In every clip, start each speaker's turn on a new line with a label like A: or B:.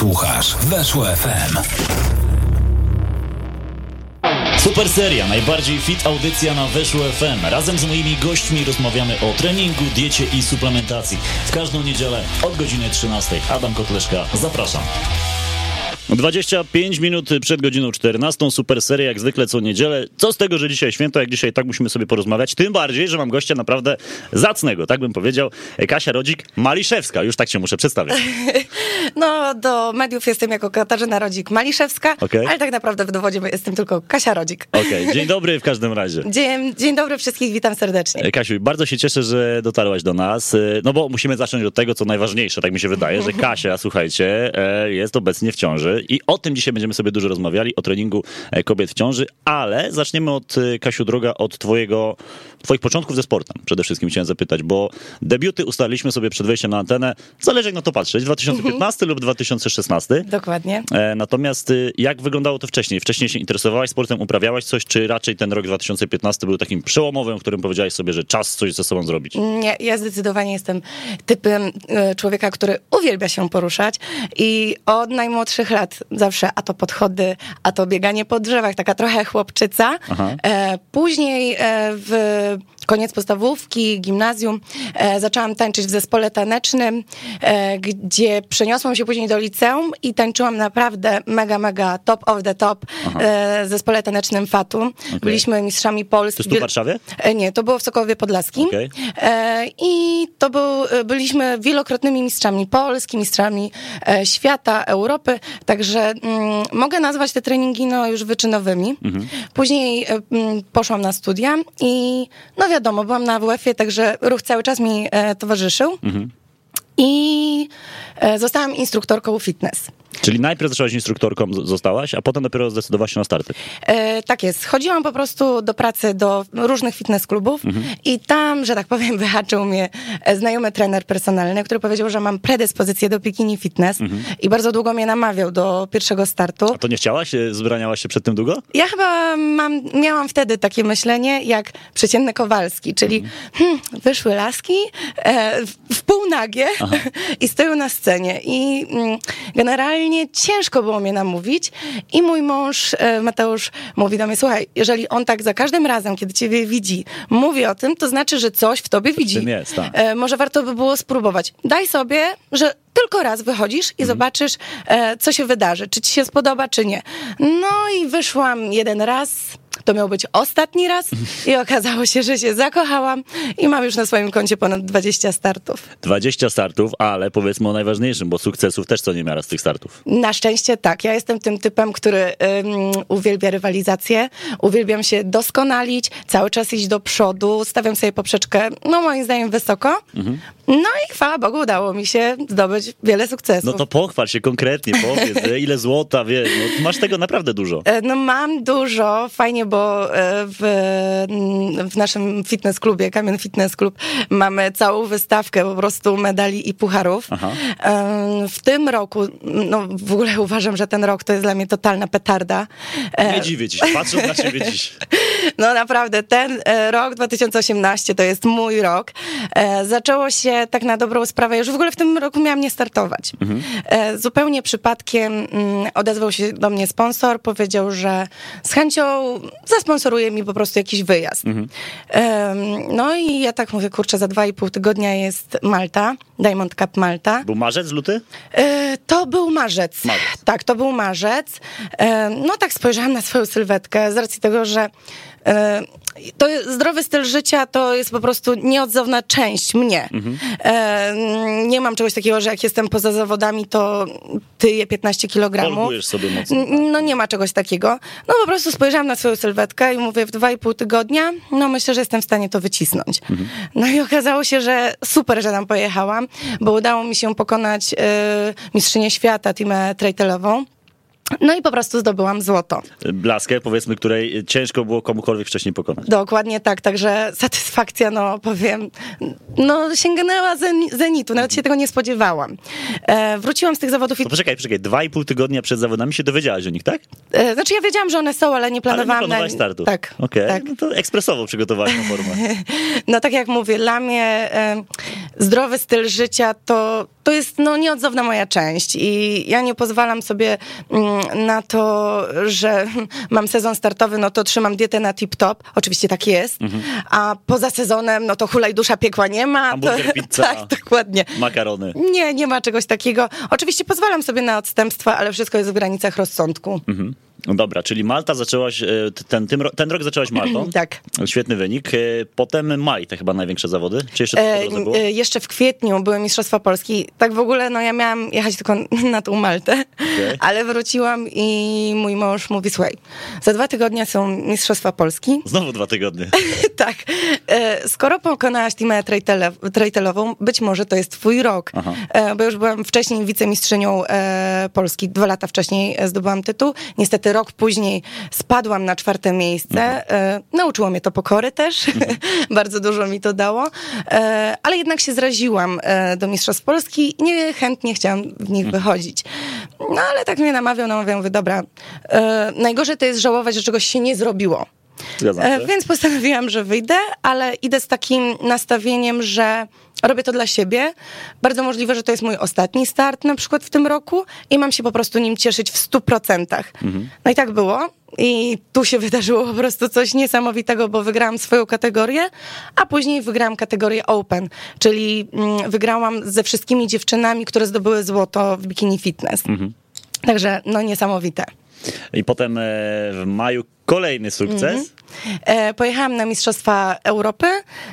A: Słuchasz Weszło FM.
B: Super seria, najbardziej fit audycja na Weszło FM. Razem z moimi gośćmi rozmawiamy o treningu, diecie i suplementacji. W każdą niedzielę od godziny 13. Adam Kotleszka, zapraszam. 25 minut przed godziną 14. Super seria jak zwykle co niedzielę. Co z tego, że dzisiaj święto, jak dzisiaj tak musimy sobie porozmawiać. Tym bardziej, że mam gościa naprawdę zacnego, tak bym powiedział. Kasia Rodzik-Maliszewska. Już tak się muszę przedstawić.
C: No, do mediów jestem jako Katarzyna Rodzik-Maliszewska,
B: okay.
C: Ale tak naprawdę w dowodzie jestem tylko Kasia Rodzik.
B: Okej, dzień dobry w każdym razie.
C: Dzień dobry wszystkich, witam serdecznie.
B: Kasiu, bardzo się cieszę, że dotarłaś do nas, no bo musimy zacząć od tego, co najważniejsze, tak mi się wydaje, że Kasia, słuchajcie, jest obecnie w ciąży i o tym dzisiaj będziemy sobie dużo rozmawiali, o treningu kobiet w ciąży, ale zaczniemy od, Kasiu droga, od twoich początków ze sportem. Przede wszystkim chciałem zapytać, bo debiuty ustaliliśmy sobie przed wejściem na antenę, zależy jak na to patrzeć, 2015 lub 2016.
C: Dokładnie.
B: Natomiast jak wyglądało to wcześniej? Wcześniej się interesowałaś sportem, uprawiałaś coś, czy raczej ten rok 2015 był takim przełomowym, w którym powiedziałaś sobie, że czas coś ze sobą zrobić?
C: Nie, ja zdecydowanie jestem typem człowieka, który uwielbia się poruszać i od najmłodszych lat zawsze a to podchody, a to bieganie po drzewach, taka trochę chłopczyca. Później w koniec podstawówki, gimnazjum, zaczęłam tańczyć w zespole tanecznym, gdzie przeniosłam się później do liceum i tańczyłam naprawdę mega top of the top w zespole tanecznym Fatu. Okay. Byliśmy mistrzami Polski.
B: To jest tu w Warszawie?
C: Nie, to było w Sokołowie Podlaskim. Okay. I byliśmy wielokrotnymi mistrzami Polski, mistrzami świata, Europy, także mogę nazwać te treningi już wyczynowymi. Później poszłam na studia i wiadomo, byłam na AWF-ie, także ruch cały czas mi towarzyszył. I zostałam instruktorką fitness.
B: Czyli najpierw zaczęłaś instruktorką, zostałaś, a potem dopiero zdecydowałaś się na starty.
C: Tak jest. Chodziłam po prostu do pracy do różnych fitness klubów i tam, że tak powiem, wyhaczył mnie znajomy trener personalny, który powiedział, że mam predyspozycję do bikini fitness i bardzo długo mnie namawiał do pierwszego startu.
B: A to nie chciałaś? Zbraniałaś się przed tym długo?
C: Ja chyba miałam wtedy takie myślenie jak przeciętny Kowalski, czyli wyszły laski w półnagie i stoją na scenie i generalnie ciężko było mnie namówić i mój mąż Mateusz mówi do mnie, słuchaj, jeżeli on tak za każdym razem, kiedy ciebie widzi, mówi o tym, to znaczy, że coś w tobie widzi.
B: Tym jest, tak.
C: Może warto by było spróbować. Daj sobie, że tylko raz wychodzisz i zobaczysz, co się wydarzy, czy ci się spodoba, czy nie. No i wyszłam jeden raz, to miał być ostatni raz i okazało się, że się zakochałam i mam już na swoim koncie ponad 20 startów.
B: 20 startów, ale powiedzmy o najważniejszym, bo sukcesów też co niemiara z tych startów.
C: Na szczęście tak. Ja jestem tym typem, który uwielbia rywalizację, uwielbiam się doskonalić, cały czas iść do przodu, stawiam sobie poprzeczkę, moim zdaniem wysoko. No i chwała Bogu, udało mi się zdobyć wiele sukcesów.
B: No to pochwal się konkretnie, powiedz, ile złota, wiesz, masz tego naprawdę dużo.
C: Mam dużo, fajnie, bo w naszym fitness klubie, Kamień Fitness Club, mamy całą wystawkę po prostu medali i pucharów. W tym roku, w ogóle uważam, że ten rok to jest dla mnie totalna petarda.
B: Nie dziwię ci się, patrząc na ciebie dziś.
C: No naprawdę, ten rok 2018 to jest mój rok. Zaczęło się tak na dobrą sprawę, już w ogóle w tym roku miałam nie startować. Zupełnie przypadkiem odezwał się do mnie sponsor, powiedział, że z chęcią zasponsoruje mi po prostu jakiś wyjazd. No i ja tak mówię, kurczę, za 2,5 tygodnia jest Malta, Diamond Cup Malta.
B: Był marzec, luty?
C: To był marzec. Tak, to był marzec. No tak spojrzałam na swoją sylwetkę z racji tego, że to zdrowy styl życia to jest po prostu nieodzowna część mnie. Nie mam czegoś takiego, że jak jestem poza zawodami, to tyję 15 kg.
B: Polgujesz sobie mocno.
C: No nie ma czegoś takiego. No po prostu spojrzałam na swoją sylwetkę i mówię, w 2,5 tygodnia, myślę, że jestem w stanie to wycisnąć. No i okazało się, że super, że tam pojechałam, bo udało mi się pokonać mistrzynię świata, Timę Trejtelową. No i po prostu zdobyłam złoto.
B: Blaskę, powiedzmy, której ciężko było komukolwiek wcześniej pokonać.
C: Dokładnie tak, także satysfakcja, powiem, sięgnęła zenitu, nawet się tego nie spodziewałam. Wróciłam z tych zawodów i...
B: To poczekaj, 2,5 tygodnia przed zawodami się dowiedziałaś o nich, tak?
C: Znaczy ja wiedziałam, że one są, ale nie planowałam...
B: Ale nie planowałaś startu.
C: Tak.
B: Okej,
C: tak.
B: No to ekspresowo przygotowałaś na formę.
C: No tak jak mówię, dla mnie zdrowy styl życia to to jest nieodzowna moja część i ja nie pozwalam sobie na to, że mam sezon startowy, no to trzymam dietę na tip-top. Oczywiście tak jest. A poza sezonem, no to hulaj dusza piekła nie ma.
B: Hamburger, pizza,
C: tak, dokładnie.
B: makarony.
C: Nie ma czegoś takiego. Oczywiście pozwalam sobie na odstępstwa, ale wszystko jest w granicach rozsądku.
B: No dobra, czyli Malta zaczęłaś, ten rok zaczęłaś Maltą.
C: Tak.
B: Świetny wynik. Potem maj, to chyba największe zawody? Czy jeszcze coś po drodze było?
C: Jeszcze w kwietniu były Mistrzostwa Polski. Tak w ogóle, ja miałam jechać tylko na tą Maltę, ale wróciłam i mój mąż mówi, słuchaj, za 2 tygodnie są Mistrzostwa Polski.
B: Znowu 2 tygodnie.
C: Tak. Skoro pokonałaś Timę Trejtelową, być może to jest twój rok. Bo już byłam wcześniej wicemistrzynią Polski. 2 lata wcześniej zdobyłam tytuł. Niestety rok później spadłam na 4. miejsce. Nauczyło mnie to pokory też. Bardzo dużo mi to dało. Ale jednak się zraziłam do Mistrzostw Polski i niechętnie chciałam w nich wychodzić. No ale tak mnie namawiał, mówię, dobra, najgorzej to jest żałować, że czegoś się nie zrobiło. Więc postanowiłam, że wyjdę, ale idę z takim nastawieniem, że robię to dla siebie. Bardzo możliwe, że to jest mój ostatni start na przykład w tym roku i mam się po prostu nim cieszyć w 100%. No i tak było. I tu się wydarzyło po prostu coś niesamowitego, bo wygrałam swoją kategorię, a później wygrałam kategorię Open, czyli wygrałam ze wszystkimi dziewczynami, które zdobyły złoto w bikini fitness. Także niesamowite.
B: I potem w maju kolejny sukces.
C: Pojechałam na Mistrzostwa Europy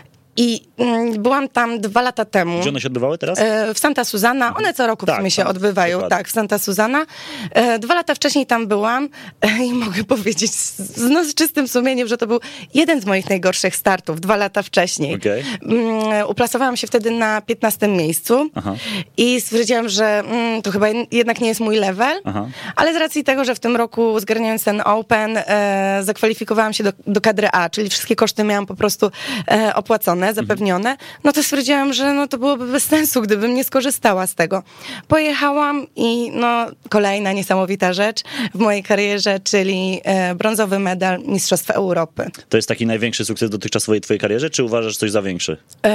C: i byłam tam 2 lata temu.
B: Gdzie one się odbywały teraz?
C: W Santa Susana. One co roku w sumie się odbywają.
B: dokładnie.
C: Tak, w Santa Susana. 2 lata wcześniej tam byłam i mogę powiedzieć z czystym sumieniem, że to był jeden z moich najgorszych startów 2 lata wcześniej. Uplasowałam się wtedy na 15. miejscu i stwierdziłam, że to chyba jednak nie jest mój level, ale z racji tego, że w tym roku zgarniając ten Open zakwalifikowałam się do kadry A, czyli wszystkie koszty miałam po prostu opłacone, zapewnione, no to stwierdziłam, że to byłoby bez sensu, gdybym nie skorzystała z tego. Pojechałam i kolejna niesamowita rzecz w mojej karierze, czyli brązowy medal Mistrzostw Europy.
B: To jest taki największy sukces dotychczas w twojej karierze, czy uważasz coś za większy?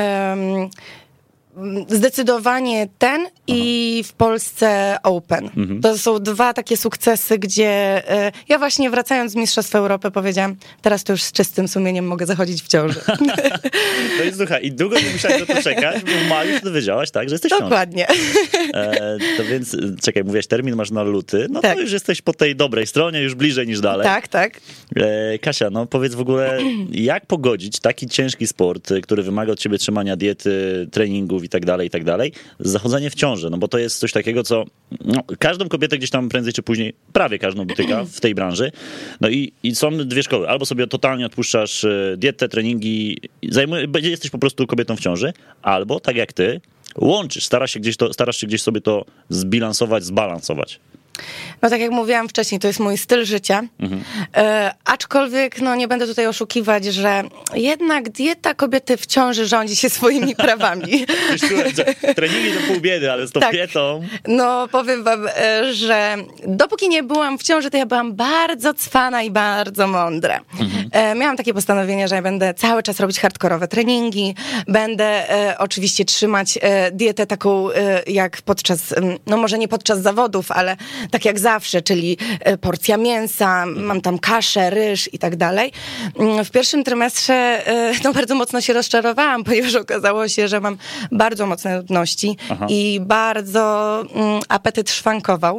C: Zdecydowanie ten i w Polsce Open. To są 2 takie sukcesy, gdzie ja właśnie wracając z Mistrzostw Europy powiedziałam, teraz to już z czystym sumieniem mogę zachodzić w ciąży.
B: No i słuchaj, i długo nie musiałeś na to czekać, bo w maju to wiedziałaś, tak, że jesteś w ciąży.
C: Dokładnie.
B: To więc, czekaj, mówiłaś, termin masz na luty,
C: tak.
B: To już jesteś po tej dobrej stronie, już bliżej niż dalej.
C: Tak.
B: Kasia, powiedz w ogóle, jak pogodzić taki ciężki sport, który wymaga od ciebie trzymania diety, treningów i tak dalej, zachodzenie w ciąży, bo to jest coś takiego, co każdą kobietę gdzieś tam prędzej czy później, prawie każdą dotyka w tej branży. I są 2 szkoły. Albo sobie totalnie odpuszczasz dietę, treningi, jesteś po prostu kobietą w ciąży, albo tak jak ty, łączysz, starasz się gdzieś sobie to zbalansować.
C: Tak jak mówiłam wcześniej, to jest mój styl życia. Aczkolwiek nie będę tutaj oszukiwać, że jednak dieta kobiety w ciąży rządzi się swoimi prawami.
B: Treningi to pół biedy, ale z tą dietą...
C: Powiem wam, że dopóki nie byłam w ciąży, to ja byłam bardzo cwana i bardzo mądra. Miałam takie postanowienie, że ja będę cały czas robić hardkorowe treningi, będę oczywiście trzymać dietę taką jak podczas, może nie podczas zawodów, ale tak jak zawsze, czyli porcja mięsa, mam tam kaszę, ryż i tak dalej. W pierwszym trymestrze bardzo mocno się rozczarowałam, ponieważ okazało się, że mam bardzo mocne nudności i bardzo apetyt szwankował.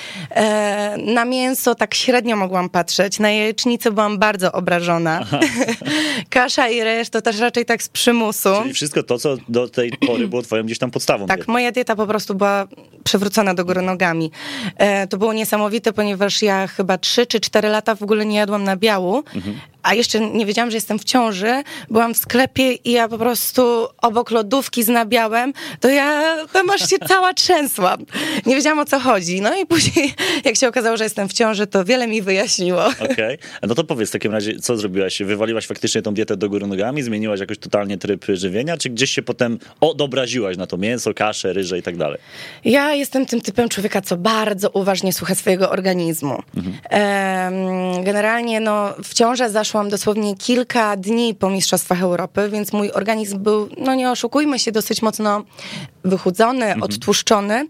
C: Na mięso tak średnio mogłam patrzeć, na jajecznicę byłam bardzo obrażona. Kasza i ryż to też raczej tak z przymusu.
B: Czyli wszystko to, co do tej pory było twoją gdzieś tam podstawą.
C: Tak, moja dieta po prostu była przewrócona do góry nogami. To było niesamowite, ponieważ ja chyba 3 czy 4 lata w ogóle nie jadłam nabiału, a jeszcze nie wiedziałam, że jestem w ciąży. Byłam w sklepie i ja po prostu obok lodówki z nabiałem, to ja tam aż się cała trzęsłam. Nie wiedziałam, o co chodzi. No i później, jak się okazało, że jestem w ciąży, to wiele mi wyjaśniło.
B: No to powiedz w takim razie, co zrobiłaś? Wywaliłaś faktycznie tą dietę do góry nogami? Zmieniłaś jakoś totalnie tryb żywienia? Czy gdzieś się potem odobraziłaś na to mięso, kaszę, ryże i tak dalej?
C: Ja jestem tym typem człowieka, co bardzo uważnie słucha swojego organizmu. Generalnie w ciążę zaszłam weszłam dosłownie kilka dni po Mistrzostwach Europy, więc mój organizm był, no nie oszukujmy się, dosyć mocno wychudzony, odtłuszczony.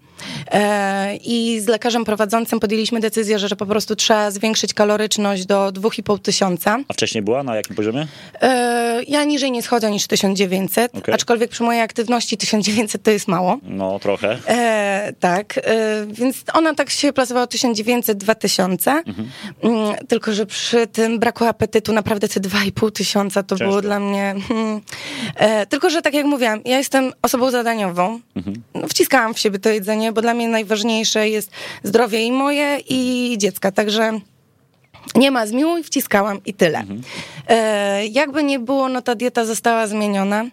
C: I z lekarzem prowadzącym podjęliśmy decyzję, że po prostu trzeba zwiększyć kaloryczność do 2500.
B: A wcześniej była na jakim poziomie?
C: Ja niżej nie schodzę niż 1900, aczkolwiek przy mojej aktywności 1900 to jest mało.
B: No, trochę.
C: Tak, więc ona tak się plasowała 1900-2000, tylko że przy tym braku apetytu naprawdę te 2500 to było dla mnie... Tylko że tak jak mówiłam, ja jestem osobą zadaniową. Wciskałam w siebie to jedzenie, bo dla mnie najważniejsze jest zdrowie i moje, i dziecka, także nie ma zmiłuj, wciskałam i tyle. Jakby nie było, no ta dieta została zmieniona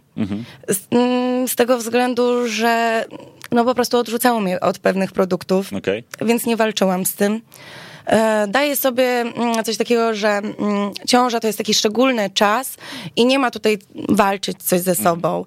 C: z tego względu, że no po prostu odrzucało mnie od pewnych produktów, więc nie walczyłam z tym. Daję sobie coś takiego, że ciąża to jest taki szczególny czas i nie ma tutaj walczyć coś ze sobą.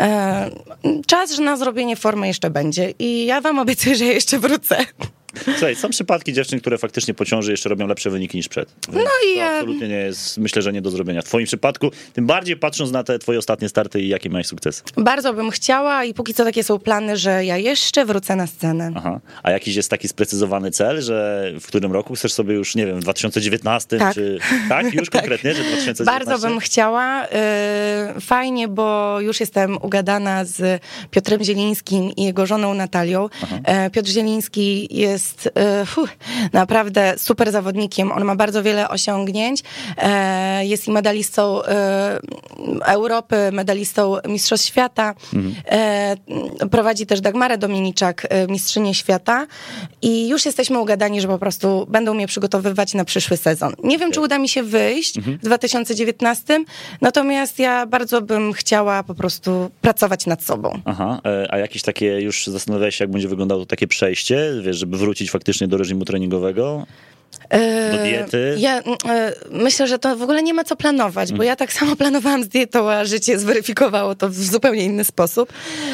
C: Czas, że na zrobienie formy jeszcze będzie i ja wam obiecuję, że jeszcze wrócę.
B: Słuchaj, są przypadki dziewczyn, które faktycznie po ciąży jeszcze robią lepsze wyniki niż przed. No i absolutnie nie jest, myślę, że nie do zrobienia. W twoim przypadku, tym bardziej patrząc na te twoje ostatnie starty i jakie miałeś sukcesy. Bardzo
C: bym chciała i póki co takie są plany, że ja jeszcze wrócę na scenę.
B: Aha. A jakiś jest taki sprecyzowany cel, że w którym roku chcesz sobie już, nie wiem, w 2019?
C: Tak.
B: Czy... Tak? Już konkretnie, że 2019?
C: Bardzo bym chciała. Fajnie, bo już jestem ugadana z Piotrem Zielińskim i jego żoną Natalią. Piotr Zieliński jest naprawdę super zawodnikiem. On ma bardzo wiele osiągnięć. Jest i medalistą Europy, medalistą Mistrzostw Świata. Prowadzi też Dagmarę Dominiczak, mistrzynię świata. I już jesteśmy ugadani, że po prostu będą mnie przygotowywać na przyszły sezon. Nie wiem, czy uda mi się wyjść w 2019, natomiast ja bardzo bym chciała po prostu pracować nad sobą.
B: Aha, a jakieś takie, już zastanawiałeś się, jak będzie wyglądało takie przejście, wiesz, żeby wrócić faktycznie do reżimu treningowego? Do diety?
C: Ja myślę, że to w ogóle nie ma co planować, bo ja tak samo planowałam z dietą, a życie zweryfikowało to w zupełnie inny sposób.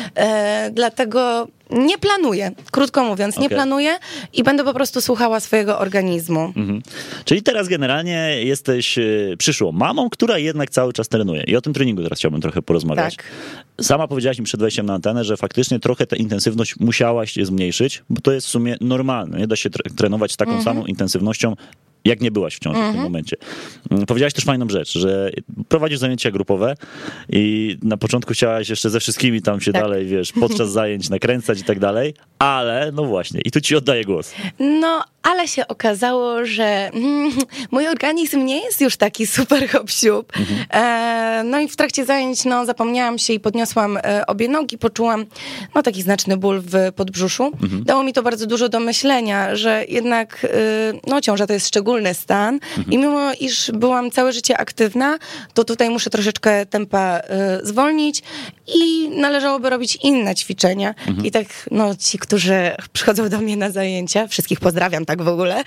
C: Dlatego nie planuję, krótko mówiąc, nie planuję i będę po prostu słuchała swojego organizmu.
B: Czyli teraz generalnie jesteś przyszłą mamą, która jednak cały czas trenuje. I o tym treningu teraz chciałbym trochę porozmawiać.
C: Tak.
B: Sama powiedziałaś mi przed wejściem na antenę, że faktycznie trochę tę intensywność musiałaś zmniejszyć, bo to jest w sumie normalne. Nie da się trenować z taką samą intensywnością, jak nie byłaś w ciąży w tym momencie. Powiedziałaś też fajną rzecz, że prowadzisz zajęcia grupowe i na początku chciałaś jeszcze ze wszystkimi tam się dalej, wiesz, podczas zajęć nakręcać i tak dalej, ale no właśnie, i tu ci oddaję głos.
C: No, ale się okazało, że mój organizm nie jest już taki super hop-siup. No i w trakcie zajęć zapomniałam się i podniosłam obie nogi, poczułam taki znaczny ból w podbrzuszu. Dało mi to bardzo dużo do myślenia, że jednak ciąża to jest szczególny stan i mimo iż byłam całe życie aktywna, to tutaj muszę troszeczkę tempa zwolnić i należałoby robić inne ćwiczenia. I tak ci, którzy przychodzą do mnie na zajęcia, wszystkich pozdrawiam tak w ogóle,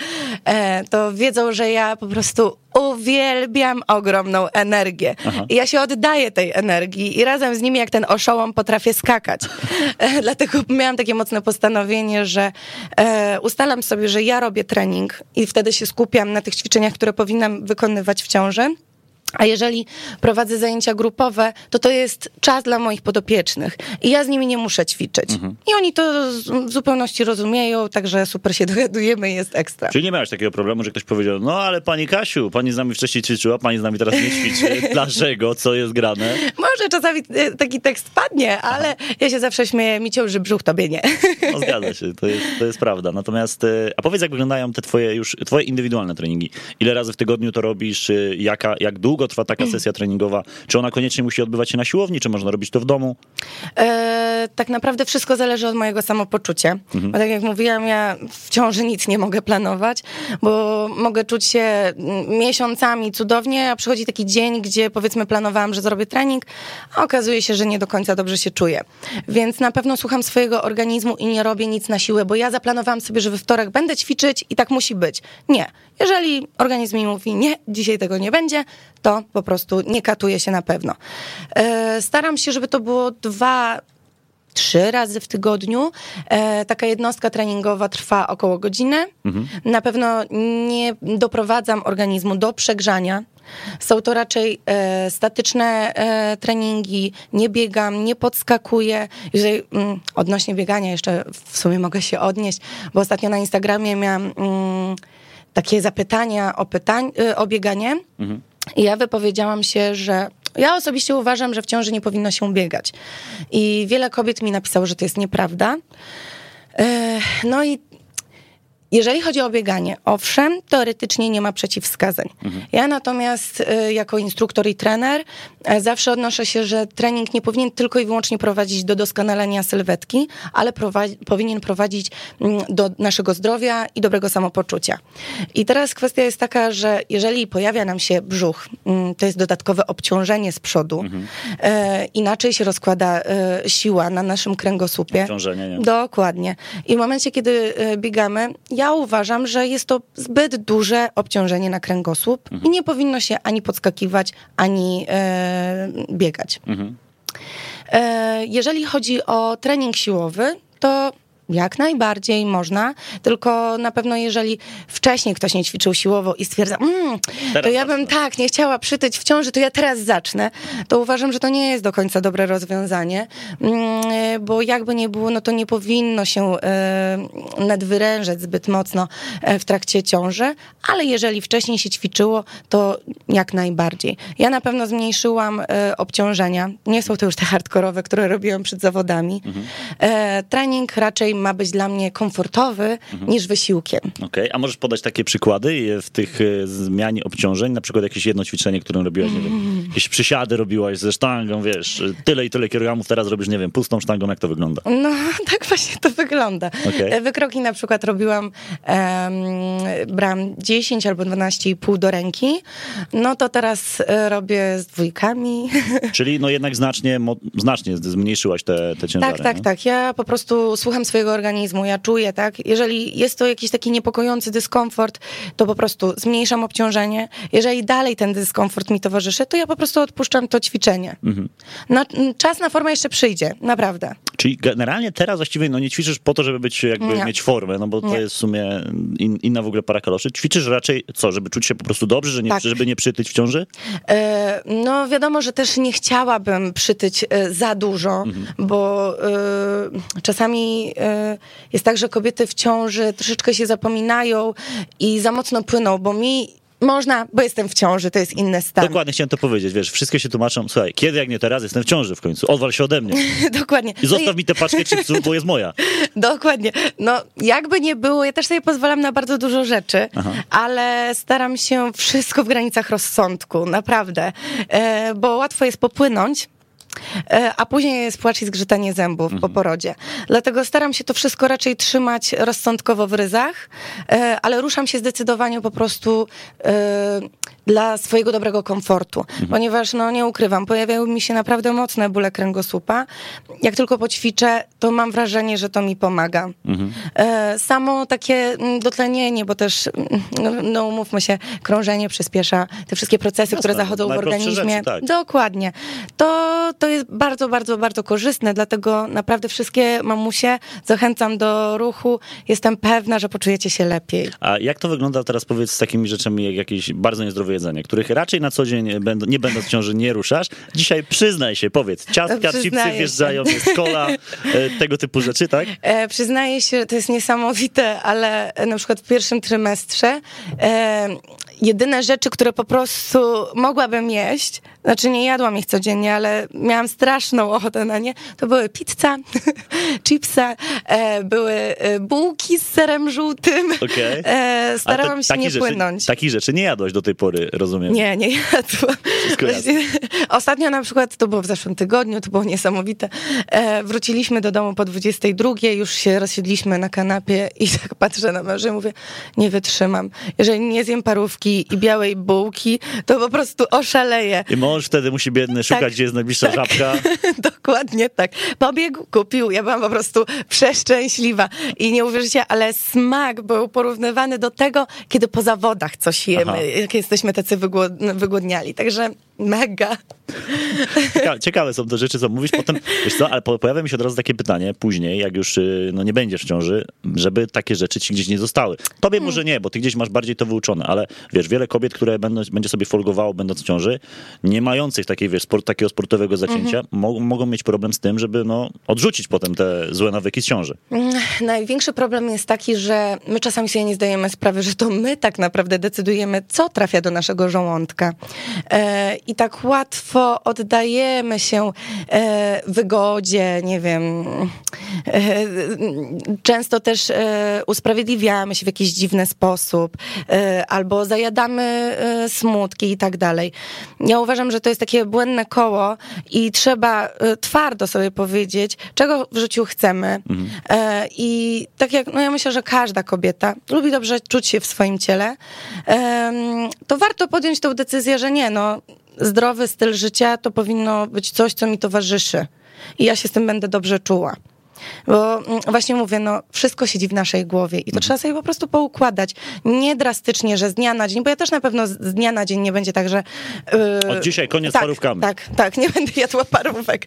C: to wiedzą, że ja po prostu uwielbiam ogromną energię. I ja się oddaję tej energii i razem z nimi jak ten oszołom potrafię skakać. Dlatego miałam takie mocne postanowienie, że ustalam sobie, że ja robię trening i wtedy się skupiam na tych ćwiczeniach, które powinnam wykonywać w ciąży. A jeżeli prowadzę zajęcia grupowe, to jest czas dla moich podopiecznych i ja z nimi nie muszę ćwiczyć. I oni to w zupełności rozumieją, także super się dogadujemy i jest ekstra.
B: Czyli nie miałeś takiego problemu, że ktoś powiedział, no ale pani Kasiu, pani z nami wcześniej ćwiczyła, pani z nami teraz nie ćwiczy. Dlaczego? Co jest grane?
C: Może czasami taki tekst padnie, ale ja się zawsze śmieję, mi ciąży brzuch, tobie nie.
B: No zgadza się, to jest prawda. Natomiast, a powiedz, jak wyglądają te twoje indywidualne treningi? Ile razy w tygodniu to robisz? Jak długo trwa taka sesja treningowa? Czy ona koniecznie musi odbywać się na siłowni, czy można robić to w domu?
C: Tak naprawdę wszystko zależy od mojego samopoczucia. Bo tak jak mówiłam, ja w ciąży nic nie mogę planować, bo mogę czuć się miesiącami cudownie, a przychodzi taki dzień, gdzie powiedzmy planowałam, że zrobię trening, a okazuje się, że nie do końca dobrze się czuję. Więc na pewno słucham swojego organizmu i nie robię nic na siłę, bo ja zaplanowałam sobie, że we wtorek będę ćwiczyć i tak musi być. Nie. Jeżeli organizm mi mówi, nie, dzisiaj tego nie będzie, to po prostu nie katuję się na pewno. Staram się, żeby to było 2-3 razy w tygodniu. Taka jednostka treningowa trwa około godziny. Na pewno nie doprowadzam organizmu do przegrzania, Są to raczej statyczne treningi, nie biegam, nie podskakuję. Jeżeli, odnośnie biegania jeszcze w sumie mogę się odnieść, bo ostatnio na Instagramie miałam takie zapytania o bieganie i ja wypowiedziałam się, że ja osobiście uważam, że w ciąży nie powinno się biegać. I wiele kobiet mi napisało, że to jest nieprawda. No i jeżeli chodzi o bieganie, owszem, teoretycznie nie ma przeciwwskazań. Ja natomiast jako instruktor i trener zawsze odnoszę się, że trening nie powinien tylko i wyłącznie prowadzić do doskonalenia sylwetki, ale powinien prowadzić do naszego zdrowia i dobrego samopoczucia. I teraz kwestia jest taka, że jeżeli pojawia nam się brzuch, to jest dodatkowe obciążenie z przodu, inaczej się rozkłada siła na naszym kręgosłupie.
B: Obciążenie, nie?
C: Dokładnie. I w momencie, kiedy biegamy, ja uważam, że jest to zbyt duże obciążenie na kręgosłup i nie powinno się ani podskakiwać, ani biegać. Jeżeli chodzi o trening siłowy, to jak najbardziej można, tylko na pewno jeżeli wcześniej ktoś nie ćwiczył siłowo i stwierdza, to ja bym nie chciała przytyć w ciąży, to ja teraz zacznę, to uważam, że to nie jest do końca dobre rozwiązanie, bo jakby nie było, no to nie powinno się nadwyrężać zbyt mocno w trakcie ciąży, ale jeżeli wcześniej się ćwiczyło, to jak najbardziej. Ja na pewno zmniejszyłam obciążenia. Nie są to już te hardkorowe, które robiłam przed zawodami. Trening raczej ma być dla mnie komfortowy niż wysiłkiem.
B: Okej, a możesz podać takie przykłady w tych zmianie obciążeń? Na przykład jakieś jedno ćwiczenie, które robiłaś, nie wiem, jakieś przysiady robiłaś ze sztangą, wiesz, tyle i tyle kilogramów, teraz robisz, nie wiem, pustą sztangą, jak to wygląda?
C: No, tak właśnie to wygląda. Okay. Wykroki na przykład robiłam, brałam 10 albo 12,5 do ręki, no to teraz robię z dwójkami.
B: Czyli no jednak znacznie zmniejszyłaś te ciężary.
C: Tak. Ja po prostu słucham swojego organizmu, ja czuję, tak? Jeżeli jest to jakiś taki niepokojący dyskomfort, to po prostu zmniejszam obciążenie. Jeżeli dalej ten dyskomfort mi towarzyszy, to ja po prostu odpuszczam to ćwiczenie. Czas na formę jeszcze przyjdzie, naprawdę.
B: Czyli generalnie teraz właściwie nie ćwiczysz po to, żeby być mieć formę, no bo to jest w sumie inna w ogóle para kaloszy. Ćwiczysz raczej co, żeby czuć się po prostu dobrze, żeby nie przytyć w ciąży?
C: No wiadomo, że też nie chciałabym przytyć za dużo, bo czasami jest tak, że kobiety w ciąży troszeczkę się zapominają i za mocno płyną, bo można, bo jestem w ciąży, to jest inny stan.
B: Dokładnie chciałem to powiedzieć, wiesz, wszystkie się tłumaczą, słuchaj, kiedy jak nie teraz, jestem w ciąży w końcu, odwal się ode mnie.
C: Dokładnie.
B: I zostaw mi tę paczkę chipsów, bo jest moja.
C: Dokładnie. No, jakby nie było, ja też sobie pozwalam na bardzo dużo rzeczy, ale staram się wszystko w granicach rozsądku, naprawdę, bo łatwo jest popłynąć, a później jest płacz i zgrzytanie zębów po porodzie. Dlatego staram się to wszystko raczej trzymać rozsądkowo w ryzach, ale ruszam się zdecydowanie po prostu dla swojego dobrego komfortu, ponieważ, no nie ukrywam, pojawiały mi się naprawdę mocne bóle kręgosłupa. Jak tylko poćwiczę, to mam wrażenie, że to mi pomaga. Samo takie dotlenienie, bo też, no umówmy się, krążenie przyspiesza te wszystkie procesy, które zachodzą w organizmie.
B: Rzeczy, tak.
C: Dokładnie. To jest bardzo, bardzo, bardzo korzystne, dlatego naprawdę wszystkie mamusie zachęcam do ruchu. Jestem pewna, że poczujecie się lepiej.
B: A jak to wygląda teraz, powiedz, z takimi rzeczami jak jakieś bardzo niezdrowe jedzenie, których raczej na co dzień, nie będąc w ciąży, nie ruszasz? Dzisiaj przyznaj się, powiedz, ciastka, chipsy wjeżdżają, jest cola, tego typu rzeczy, tak?
C: Przyznaję się, to jest niesamowite, ale na przykład w pierwszym trymestrze jedyne rzeczy, które po prostu mogłabym jeść, znaczy nie jadłam ich codziennie, ale miałam straszną ochotę na nie, to były pizza, chipsa, były bułki z serem żółtym.
B: Okay.
C: Starałam się nie płynąć.
B: Takich rzeczy nie jadłaś do tej pory, rozumiem?
C: Nie jadłam. Ostatnio na przykład, to było w zeszłym tygodniu, to było niesamowite, wróciliśmy do domu po 22:00, już się rozsiedliśmy na kanapie i tak patrzę na męża i mówię, nie wytrzymam. Jeżeli nie zjem parówki i białej bułki, to po prostu oszaleję.
B: I mąż wtedy musi biedny szukać, gdzie jest najbliższa żabka.
C: Dokładnie tak. Pobiegł, kupił. Ja byłam po prostu przeszczęśliwa. I nie uwierzycie, ale smak był porównywany do tego, kiedy po zawodach coś jemy, jak jesteśmy tacy wygłodniali. Także Mega.
B: Ciekawe są to rzeczy, co mówisz. Potem, wiesz co, ale pojawia mi się od razu takie pytanie później, jak już no, nie będziesz w ciąży, żeby takie rzeczy ci gdzieś nie zostały. Tobie może nie, bo ty gdzieś masz bardziej to wyuczone, ale wiesz, wiele kobiet, które będzie sobie folgowało będąc w ciąży, nie mających takiej, wiesz, takiego sportowego zacięcia, mogą mieć problem z tym, żeby no, odrzucić potem te złe nawyki z ciąży.
C: Największy problem jest taki, że my czasami sobie nie zdajemy sprawy, że to my tak naprawdę decydujemy, co trafia do naszego żołądka. I tak łatwo oddajemy się wygodzie, nie wiem. Często też usprawiedliwiamy się w jakiś dziwny sposób, albo zajadamy smutki i tak dalej. Ja uważam, że to jest takie błędne koło i trzeba twardo sobie powiedzieć, czego w życiu chcemy. I tak jak, no ja myślę, że każda kobieta lubi dobrze czuć się w swoim ciele, to warto podjąć tę decyzję, że nie, no zdrowy styl życia to powinno być coś, co mi towarzyszy. I ja się z tym będę dobrze czuła. Bo właśnie mówię, no wszystko siedzi w naszej głowie i to trzeba sobie po prostu poukładać. Nie drastycznie, że z dnia na dzień, bo ja też na pewno z dnia na dzień nie będzie tak, że...
B: Od dzisiaj koniec parówkami.
C: Tak, nie będę jadła parówek.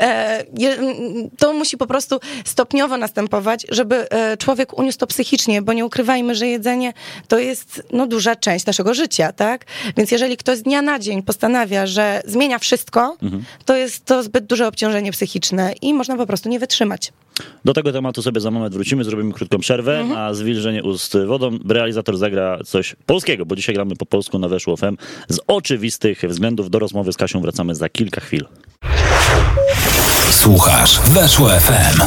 C: To musi po prostu stopniowo następować, żeby człowiek uniósł to psychicznie, bo nie ukrywajmy, że jedzenie to jest no, duża część naszego życia, tak? Więc jeżeli ktoś z dnia na dzień postanawia, że zmienia wszystko, to jest to zbyt duże obciążenie psychiczne i można po prostu nie wytrzymać.
B: Do tego tematu sobie za moment wrócimy, zrobimy krótką przerwę, a zwilżenie ust wodą realizator zagra coś polskiego, bo dzisiaj gramy po polsku na Weszło FM. Z oczywistych względów do rozmowy z Kasią wracamy za kilka chwil.
A: Słuchasz Weszło FM.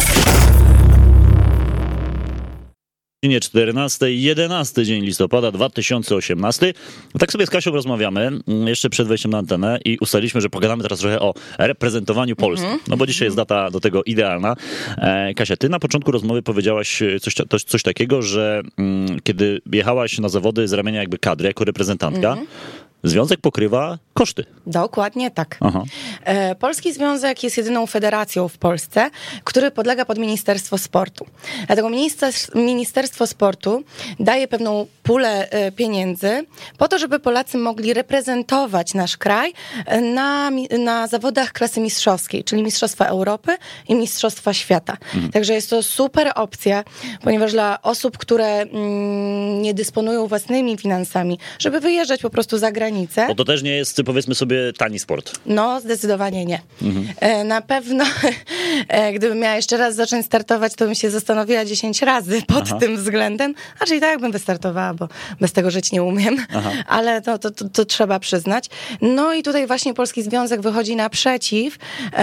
B: 14, 11 dzień listopada 2018. Tak sobie z Kasią rozmawiamy, jeszcze przed wejściem na antenę i ustaliliśmy, że pogadamy teraz trochę o reprezentowaniu Polski. No bo dzisiaj jest data do tego idealna. Kasia, ty na początku rozmowy powiedziałaś coś takiego, że kiedy jechałaś na zawody z ramienia jakby kadry jako reprezentantka, Związek pokrywa koszty.
C: Dokładnie tak.
B: Aha.
C: Polski Związek jest jedyną federacją w Polsce, który podlega pod Ministerstwo Sportu. Dlatego Ministerstwo Sportu daje pewną pulę pieniędzy po to, żeby Polacy mogli reprezentować nasz kraj na zawodach klasy mistrzowskiej, czyli Mistrzostwa Europy i Mistrzostwa Świata. Także jest to super opcja, ponieważ dla osób, które nie dysponują własnymi finansami, żeby wyjeżdżać po prostu za granicę.
B: Bo to też nie jest, powiedzmy sobie, tani sport.
C: No, zdecydowanie nie. Na pewno, gdybym miała jeszcze raz zacząć startować, to bym się zastanowiła 10 razy pod tym względem. Znaczy i tak bym wystartowała, bo bez tego żyć nie umiem. Ale to trzeba przyznać. No i tutaj właśnie Polski Związek wychodzi naprzeciw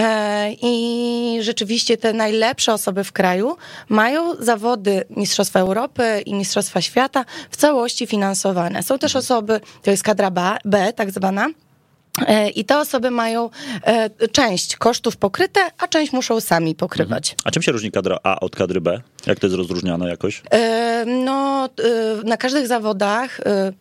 C: i rzeczywiście te najlepsze osoby w kraju mają zawody Mistrzostwa Europy i Mistrzostwa Świata w całości finansowane. Są też osoby, to jest kadra B, tak zwana, i te osoby mają część kosztów pokryte, a część muszą sami pokrywać.
B: A czym się różni kadra A od kadry B? Jak to jest rozróżniane jakoś?
C: Na każdych zawodach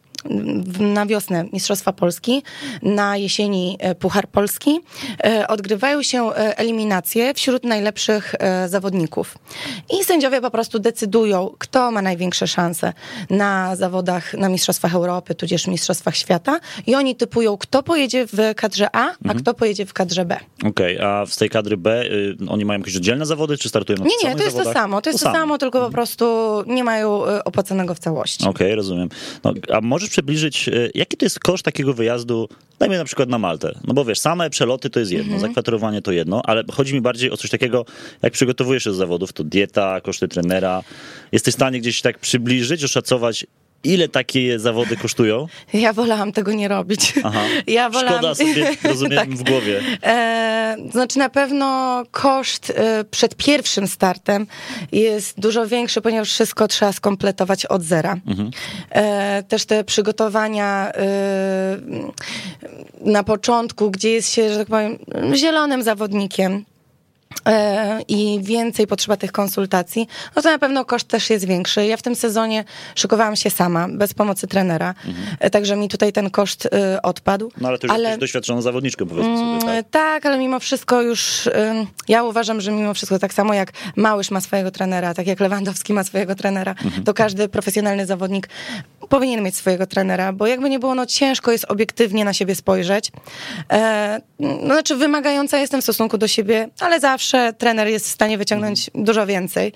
C: na wiosnę Mistrzostwa Polski, na jesieni Puchar Polski odgrywają się eliminacje wśród najlepszych zawodników. I sędziowie po prostu decydują, kto ma największe szanse na zawodach, na Mistrzostwach Europy, tudzież Mistrzostwach Świata i oni typują, kto pojedzie w kadrze A, a kto pojedzie w kadrze B.
B: Okej, a z tej kadry B oni mają jakieś oddzielne zawody, czy startują na
C: Nie, to jest
B: zawodach?
C: to samo. To jest to samo, tylko po prostu nie mają opłacanego w całości.
B: Okej, rozumiem. No, a możesz przybliżyć, jaki to jest koszt takiego wyjazdu, dajmy na przykład na Maltę? No bo wiesz, same przeloty to jest jedno, zakwaterowanie to jedno, ale chodzi mi bardziej o coś takiego, jak przygotowujesz się do zawodów, to dieta, koszty trenera. Jesteś w stanie gdzieś tak przybliżyć, oszacować, ile takie zawody kosztują?
C: Ja wolałam tego nie robić.
B: Aha.
C: Szkoda
B: sobie, rozumiem, tak. W głowie.
C: Znaczy na pewno koszt przed pierwszym startem jest dużo większy, ponieważ wszystko trzeba skompletować od zera. Też te przygotowania na początku, gdzie jest się, że tak powiem, zielonym zawodnikiem, i więcej potrzeba tych konsultacji, no to na pewno koszt też jest większy. Ja w tym sezonie szykowałam się sama, bez pomocy trenera, także mi tutaj ten koszt odpadł.
B: No ale to już jesteś doświadczoną zawodniczką, powiedzmy sobie, tak?
C: Tak, ale mimo wszystko już, ja uważam, że mimo wszystko tak samo jak Małysz ma swojego trenera, tak jak Lewandowski ma swojego trenera, to każdy profesjonalny zawodnik powinien mieć swojego trenera, bo jakby nie było, no ciężko jest obiektywnie na siebie spojrzeć. No, znaczy wymagająca jestem w stosunku do siebie, ale zawsze trener jest w stanie wyciągnąć dużo więcej.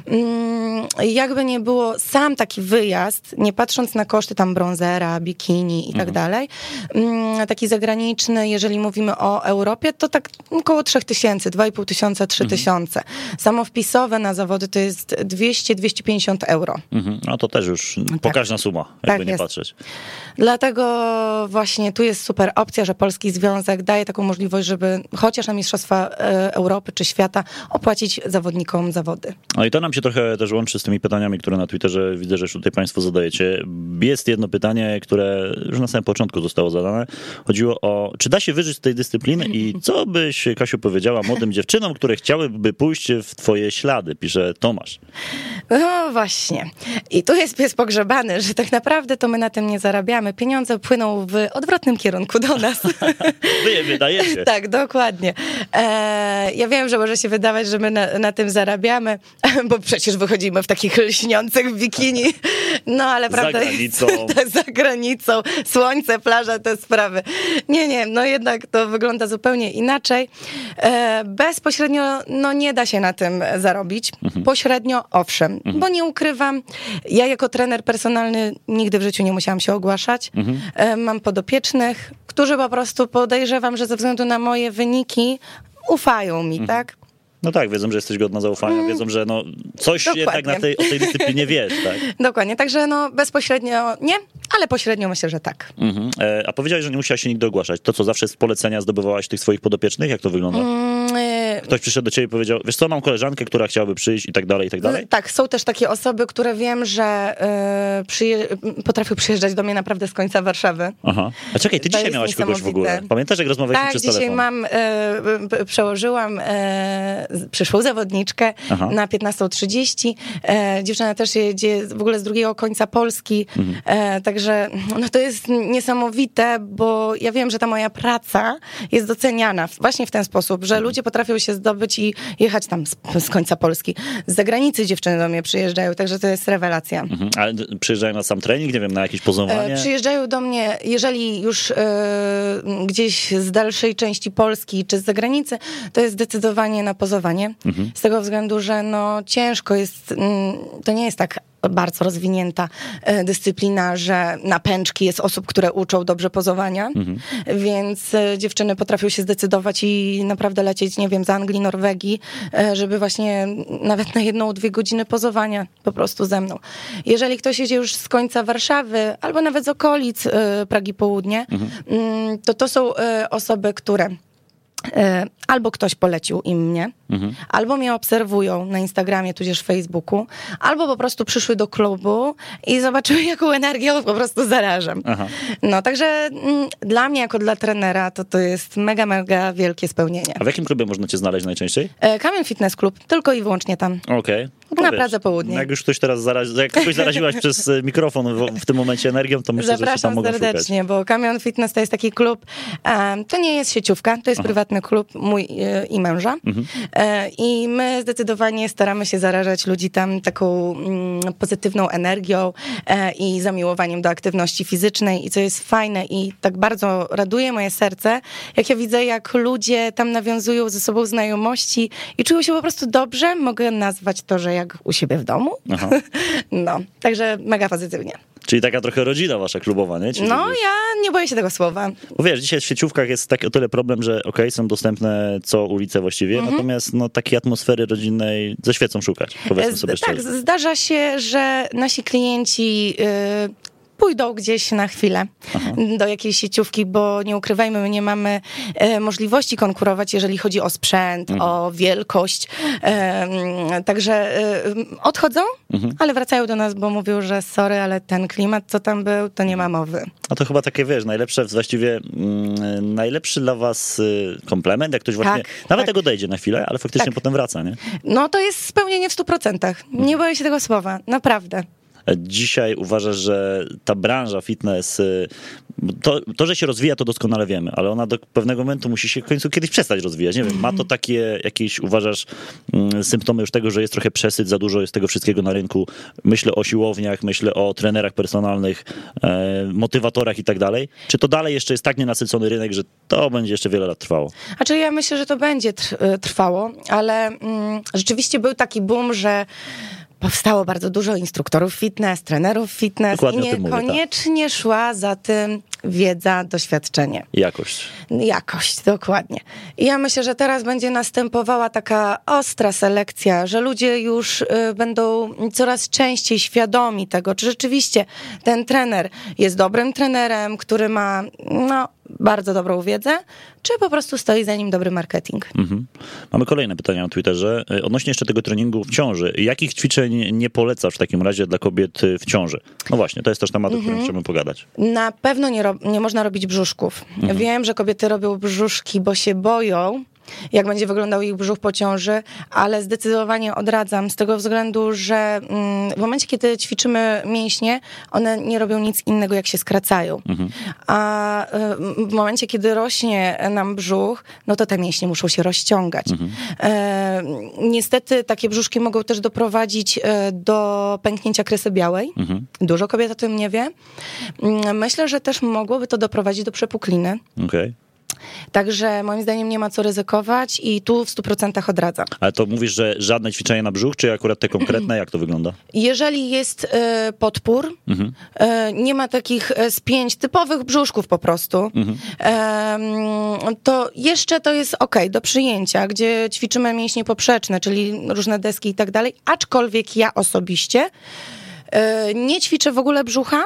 C: Jakby nie było, sam taki wyjazd, nie patrząc na koszty tam bronzera, bikini i tak dalej, taki zagraniczny, jeżeli mówimy o Europie, to tak około 3000, 2500, 3000. Samo wpisowe na zawody to jest 200-250 euro.
B: No to też już pokaźna suma, jakby nie patrzeć.
C: Dlatego właśnie tu jest super opcja, że Polski Związek daje taką możliwość, żeby chociaż na Mistrzostwa Europy czy świata opłacić zawodnikom zawody.
B: No i to nam się trochę też łączy z tymi pytaniami, które na Twitterze widzę, że już tutaj państwo zadajecie. Jest jedno pytanie, które już na samym początku zostało zadane. Chodziło o, czy da się wyżyć z tej dyscypliny i co byś, Kasiu, powiedziała młodym dziewczynom, które chciałyby pójść w twoje ślady, pisze Tomasz.
C: No właśnie. I tu jest pies pogrzebany, że tak naprawdę to my na tym nie zarabiamy. Pieniądze płyną w odwrotnym kierunku do nas.
B: Wy je wydajecie.
C: Tak, dokładnie. Ja wiem, że może się wydawać, że my na tym zarabiamy, bo przecież wychodzimy w takich lśniących bikini. No ale prawda jest, za granicą. Słońce, plaża, te sprawy. Nie, no jednak to wygląda zupełnie inaczej. Bezpośrednio, no nie da się na tym zarobić. Pośrednio, owszem, bo nie ukrywam, ja jako trener personalny nigdy w życiu nie musiałam się ogłaszać. Mam podopiecznych, którzy po prostu podejrzewam, że ze względu na moje wyniki ufają mi, tak?
B: No tak, wiedzą, że jesteś godna zaufania, wiedzą, że no coś
C: Dokładnie.
B: jednak o tej dyscyplinie wiesz, tak?
C: Dokładnie, także no bezpośrednio nie, ale pośrednio myślę, że tak.
B: A powiedziałeś, że nie musiałaś się nigdy ogłaszać. To co, zawsze z polecenia zdobywałaś tych swoich podopiecznych? Jak to wygląda? Ktoś przyszedł do ciebie i powiedział, wiesz co, mam koleżankę, która chciałaby przyjść i tak dalej, i tak dalej?
C: Tak, są też takie osoby, które wiem, że potrafią przyjeżdżać do mnie naprawdę z końca Warszawy.
B: Aha. A czekaj, ty dzisiaj miałaś kogoś w ogóle. Pamiętasz, jak rozmawialiśmy przez telefon?
C: Tak, dzisiaj przełożyłam przyszłą zawodniczkę na 15:30. Dziewczyna też jedzie w ogóle z drugiego końca Polski. Także no to jest niesamowite, bo ja wiem, że ta moja praca jest doceniana właśnie w ten sposób, że ludzie potrafią się zdobyć i jechać tam z końca Polski. Z zagranicy dziewczyny do mnie przyjeżdżają, także to jest rewelacja.
B: Ale przyjeżdżają na sam trening, nie wiem, na jakieś pozowanie?
C: Przyjeżdżają do mnie, jeżeli już gdzieś z dalszej części Polski czy z zagranicy, to jest zdecydowanie na pozowanie. Z tego względu, że no ciężko jest, to nie jest tak bardzo rozwinięta dyscyplina, że na pęczki jest osób, które uczą dobrze pozowania, więc dziewczyny potrafią się zdecydować i naprawdę lecieć, nie wiem, z Anglii, Norwegii, żeby właśnie nawet na 1-2 godziny pozowania po prostu ze mną. Jeżeli ktoś jedzie już z końca Warszawy, albo nawet z okolic Pragi Południe, to są osoby, które albo ktoś polecił im mnie, albo mnie obserwują na Instagramie, tudzież Facebooku, albo po prostu przyszły do klubu i zobaczyły, jaką energią po prostu zarażam. No, także dla mnie, jako dla trenera, to jest mega, mega wielkie spełnienie.
B: A w jakim klubie można cię znaleźć najczęściej?
C: Kamień Fitness Club, tylko i wyłącznie tam.
B: Okej. No
C: na Pradze Południe.
B: Jak już ktoś teraz jak kogoś zaraziłaś przez mikrofon w tym momencie energią, to myślę, że się tam mogą
C: serdecznie,
B: szukać.
C: bo Kamień Fitness to jest taki klub, to nie jest sieciówka, to jest prywatny klub mój i męża. I my zdecydowanie staramy się zarażać ludzi tam taką pozytywną energią i zamiłowaniem do aktywności fizycznej. I co jest fajne i tak bardzo raduje moje serce, jak ja widzę, jak ludzie tam nawiązują ze sobą znajomości i czują się po prostu dobrze. Mogę nazwać to, że jak u siebie w domu. No, także mega pozytywnie.
B: Czyli taka trochę rodzina wasza klubowa, nie?
C: No, ja nie boję się tego słowa.
B: Bo wiesz, dzisiaj w sieciówkach jest taki o tyle problem, że są dostępne co ulice właściwie, natomiast no, takiej atmosfery rodzinnej ze świecą szukać, powiedzmy sobie szczerze.
C: Tak, zdarza się, że nasi klienci pójdą gdzieś na chwilę do jakiejś sieciówki, bo nie ukrywajmy, my nie mamy możliwości konkurować, jeżeli chodzi o sprzęt, o wielkość. Także odchodzą, ale wracają do nas, bo mówią, że sorry, ale ten klimat, co tam był, to nie ma mowy.
B: No to chyba takie, wiesz, najlepszy dla was komplement, jak ktoś właśnie, nawet tego odejdzie na chwilę, ale faktycznie potem wraca, nie?
C: No to jest spełnienie w 100%. Nie boję się tego słowa, naprawdę.
B: Dzisiaj uważasz, że ta branża fitness To, że się rozwija, to doskonale wiemy, ale ona do pewnego momentu musi się w końcu kiedyś przestać rozwijać. Nie wiem, ma to takie jakieś, uważasz, symptomy już tego, że jest trochę przesyt, za dużo jest tego wszystkiego na rynku. Myślę o siłowniach, myślę o trenerach personalnych, motywatorach i tak dalej. Czy to dalej jeszcze jest tak nienasycony rynek, że to będzie jeszcze wiele lat trwało?
C: Znaczy ja myślę, że to będzie trwało, ale rzeczywiście był taki boom, że powstało bardzo dużo instruktorów fitness, trenerów fitness.
B: Dokładnie
C: i
B: o tym mówię,
C: niekoniecznie szła za tym wiedza, doświadczenie.
B: Jakość,
C: dokładnie. I ja myślę, że teraz będzie następowała taka ostra selekcja, że ludzie już będą coraz częściej świadomi tego, czy rzeczywiście ten trener jest dobrym trenerem, który ma bardzo dobrą wiedzę, czy po prostu stoi za nim dobry marketing.
B: Mamy kolejne pytania na Twitterze. Odnośnie jeszcze tego treningu w ciąży. Jakich ćwiczeń nie polecasz w takim razie dla kobiet w ciąży? No właśnie, to jest też temat, o którym chcemy pogadać.
C: Na pewno nie można robić brzuszków. Wiem, że kobiety robią brzuszki, bo się boją, jak będzie wyglądał ich brzuch po ciąży, ale zdecydowanie odradzam z tego względu, że w momencie, kiedy ćwiczymy mięśnie, one nie robią nic innego, jak się skracają. A w momencie, kiedy rośnie nam brzuch, no to te mięśnie muszą się rozciągać. Niestety takie brzuszki mogą też doprowadzić do pęknięcia kresy białej. Dużo kobiet o tym nie wie. Myślę, że też mogłoby to doprowadzić do przepukliny.
B: Okej.
C: Także moim zdaniem nie ma co ryzykować i tu w 100% odradzam.
B: Ale to mówisz, że żadne ćwiczenia na brzuch, czy akurat te konkretne? Jak to wygląda?
C: Jeżeli jest podpór, nie ma takich spięć typowych brzuszków po prostu, to jeszcze to jest okej, do przyjęcia, gdzie ćwiczymy mięśnie poprzeczne, czyli różne deski i tak dalej, aczkolwiek ja osobiście nie ćwiczę w ogóle brzucha,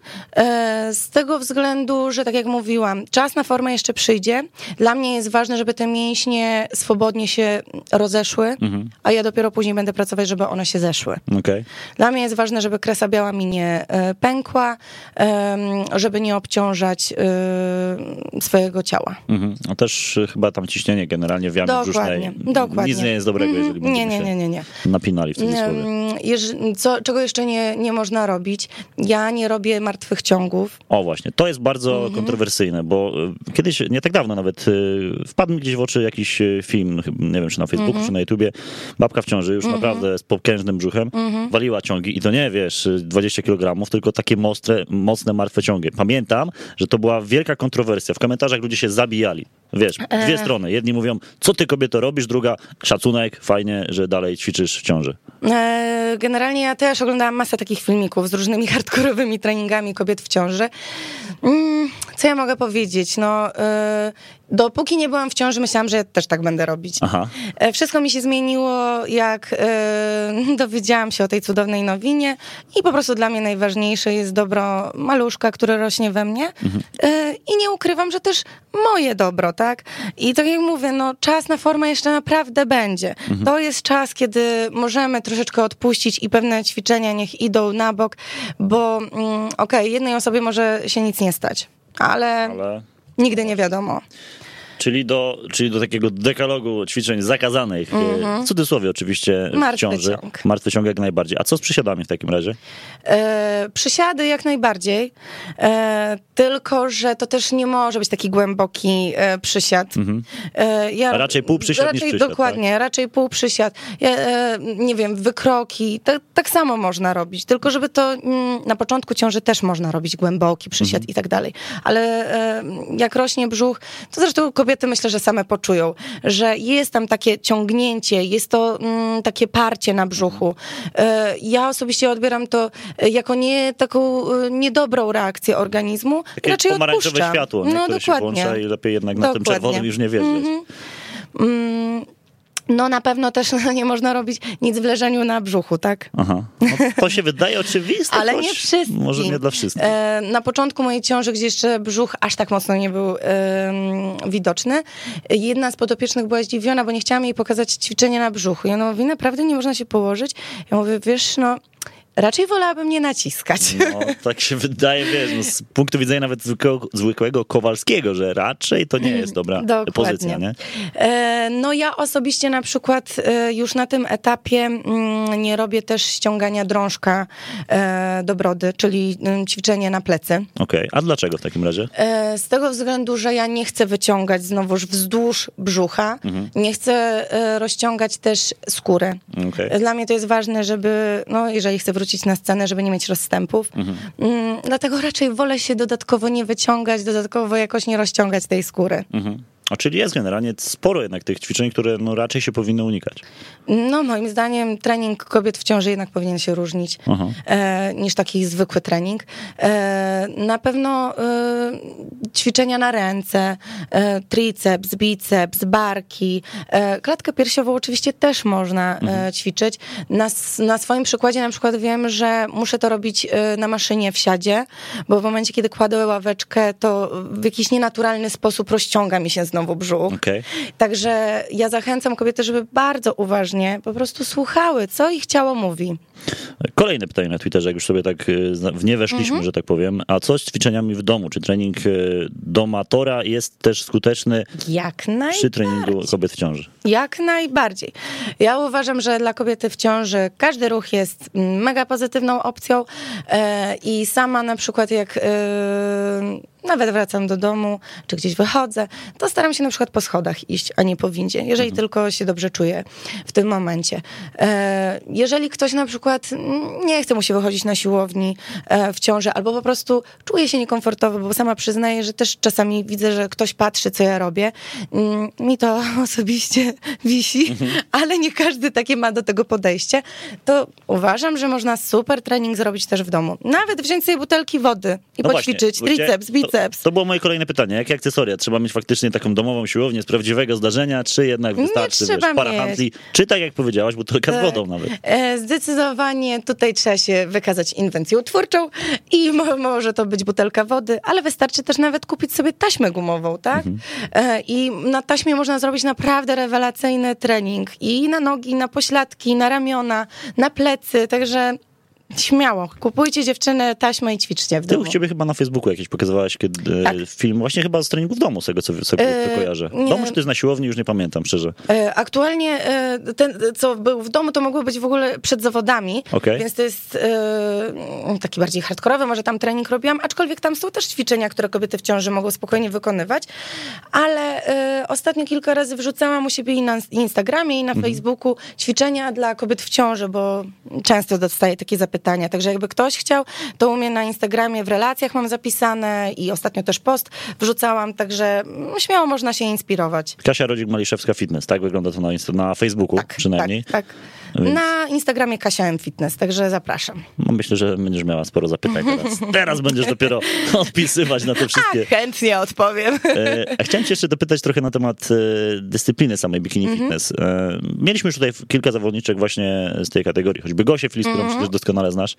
C: z tego względu, że tak jak mówiłam, czas na formę jeszcze przyjdzie. Dla mnie jest ważne, żeby te mięśnie swobodnie się rozeszły, a ja dopiero później będę pracować, żeby one się zeszły.
B: Okay.
C: Dla mnie jest ważne, żeby kresa biała mi nie pękła, żeby nie obciążać swojego ciała.
B: No też chyba tam ciśnienie generalnie w jamie brzusznej.
C: Dokładnie.
B: Nic nie jest dobrego, jeżeli będziemy
C: nie.
B: napinali w cudzysłowie.
C: Czego jeszcze nie można robić? Ja nie robię martwych ciągów.
B: O właśnie, to jest bardzo kontrowersyjne, bo kiedyś, nie tak dawno nawet, wpadł mi gdzieś w oczy jakiś film, nie wiem, czy na Facebooku, czy na YouTubie, babka w ciąży, już naprawdę z potężnym brzuchem, waliła ciągi i to nie, wiesz, 20 kg, tylko takie mocne, martwe ciągi. Pamiętam, że to była wielka kontrowersja. W komentarzach ludzie się zabijali. Wiesz, dwie strony. Jedni mówią, co ty kobieto robisz, druga, szacunek, fajnie, że dalej ćwiczysz w ciąży.
C: Generalnie ja też oglądałam masę takich filmików z różnymi hardkorowymi treningami kobiet w ciąży. Co ja mogę powiedzieć? Dopóki nie byłam w ciąży, myślałam, że ja też tak będę robić.
B: Aha.
C: Wszystko mi się zmieniło, jak dowiedziałam się o tej cudownej nowinie i po prostu dla mnie najważniejsze jest dobro maluszka, który rośnie we mnie i nie ukrywam, że też moje dobro, tak? I tak jak mówię, czas na formę jeszcze naprawdę będzie. To jest czas, kiedy możemy troszeczkę odpuścić i pewne ćwiczenia niech idą na bok, bo jednej osobie może się nic nie stać, ale... Nigdy nie wiadomo.
B: Czyli do takiego dekalogu ćwiczeń zakazanych, w cudzysłowie oczywiście, w ciąży. Martwy ciąg jak najbardziej. A co z przysiadami w takim razie?
C: Przysiady jak najbardziej, tylko że to też nie może być taki głęboki przysiad.
B: A raczej półprzysiad niż przysiad.
C: Dokładnie, tak? Raczej półprzysiad. Nie wiem, wykroki, tak samo można robić, tylko żeby to na początku ciąży też można robić głęboki przysiad i tak dalej. Ale jak rośnie brzuch, to zresztą kobiety myślę, że same poczują, że jest tam takie ciągnięcie, jest to takie parcie na brzuchu. Ja osobiście odbieram to jako taką niedobrą reakcję organizmu.
B: Takie
C: raczej
B: pomarańczowe
C: odpuszczam.
B: światło, które się włącza i lepiej jednak na tym czerwonym już nie wjeżdżać.
C: Na pewno też nie można robić nic w leżeniu na brzuchu, tak?
B: Aha. To się wydaje oczywiste,
C: ale nie wszystkim.
B: Może nie dla wszystkich.
C: Na początku mojej ciąży, gdzie jeszcze brzuch aż tak mocno nie był widoczny, jedna z podopiecznych była zdziwiona, bo nie chciałam jej pokazać ćwiczenia na brzuchu. Ja mówię, naprawdę nie można się położyć? Ja mówię, wiesz, Raczej wolałabym nie naciskać.
B: No, tak się wydaje, wiesz, no, z punktu widzenia nawet zwykłego Kowalskiego, że raczej to nie jest dobra pozycja, nie?
C: No ja osobiście na przykład już na tym etapie nie robię też ściągania drążka do brody, czyli ćwiczenie na plecy.
B: Okej, a dlaczego w takim razie?
C: Z tego względu, że ja nie chcę wyciągać znowuż wzdłuż brzucha, nie chcę rozciągać też skóry.
B: Okay.
C: Dla mnie to jest ważne, żeby, no jeżeli chcę wrócić na scenę, żeby nie mieć rozstępów. Dlatego raczej wolę się dodatkowo nie wyciągać, dodatkowo jakoś nie rozciągać tej skóry.
B: A czyli jest generalnie sporo jednak tych ćwiczeń, które no raczej się powinny unikać.
C: No moim zdaniem trening kobiet w ciąży jednak powinien się różnić niż taki zwykły trening. Na pewno ćwiczenia na ręce, triceps, biceps, barki, klatkę piersiową oczywiście też można ćwiczyć. Na swoim przykładzie na przykład wiem, że muszę to robić na maszynie w siadzie, bo w momencie, kiedy kładę ławeczkę, to w jakiś nienaturalny sposób rozciąga mi się znowu brzuch.
B: Okay.
C: Także ja zachęcam kobiety, żeby bardzo uważnie po prostu słuchały, co ich ciało mówi.
B: Kolejne pytanie na Twitterze, jak już sobie tak w nie weszliśmy, że tak powiem. A co z ćwiczeniami w domu? Czy trening domatora jest też skuteczny przy treningu kobiet w ciąży? Jak
C: najbardziej. Ja uważam, że dla kobiety w ciąży każdy ruch jest mega pozytywną opcją i sama na przykład jak nawet wracam do domu, czy gdzieś wychodzę, to staram się na przykład po schodach iść, a nie po windzie, jeżeli tylko się dobrze czuję w tym momencie. Jeżeli ktoś na przykład nie chce mu się wychodzić na siłowni w ciąży, albo po prostu czuje się niekomfortowo, bo sama przyznaję, że też czasami widzę, że ktoś patrzy, co ja robię. Mi to osobiście wisi, ale nie każdy takie ma do tego podejście. To uważam, że można super trening zrobić też w domu. Nawet wziąć sobie butelki wody i poćwiczyć triceps, biceps.
B: To było moje kolejne pytanie. Jakie akcesoria? Trzeba mieć faktycznie taką domową siłownię z prawdziwego zdarzenia, czy jednak wystarczy parahandli? Czy tak jak powiedziałaś, butelka z wodą nawet?
C: Zdecydowanie tutaj trzeba się wykazać inwencją twórczą i może to być butelka wody, ale wystarczy też nawet kupić sobie taśmę gumową, tak? I na taśmie można zrobić naprawdę rewelacyjny trening i na nogi, na pośladki, na ramiona, na plecy, także śmiało. Kupujcie dziewczyny taśmę i ćwiczcie w domu.
B: Ty u ciebie chyba na Facebooku jakiś pokazywałaś film, właśnie chyba z treningu w domu, z tego co kojarzę. W domu czy to jest na siłowni, już nie pamiętam, szczerze.
C: Aktualnie ten, co był w domu, to mogło być w ogóle przed zawodami, więc to jest taki bardziej hardkorowy, może tam trening robiłam, aczkolwiek tam są też ćwiczenia, które kobiety w ciąży mogą spokojnie wykonywać, ale ostatnio kilka razy wrzucałam u siebie i na Instagramie, i na Facebooku ćwiczenia dla kobiet w ciąży, bo często dostaję takie zapytania. Także jakby ktoś chciał, to u mnie na Instagramie w relacjach mam zapisane i ostatnio też post wrzucałam, także śmiało można się inspirować.
B: Kasia Rodzik-Maliszewska Fitness, tak wygląda to na Facebooku przynajmniej?
C: Tak. Więc... Na Instagramie Kasia M Fitness, także zapraszam.
B: No myślę, że będziesz miała sporo zapytań teraz. Teraz będziesz dopiero odpisywać na te wszystkie.
C: Chętnie odpowiem.
B: A chciałem cię jeszcze dopytać trochę na temat dyscypliny samej bikini fitness. Mieliśmy już tutaj kilka zawodniczek właśnie z tej kategorii, choćby Gosię Flis, którą przecież doskonale znasz.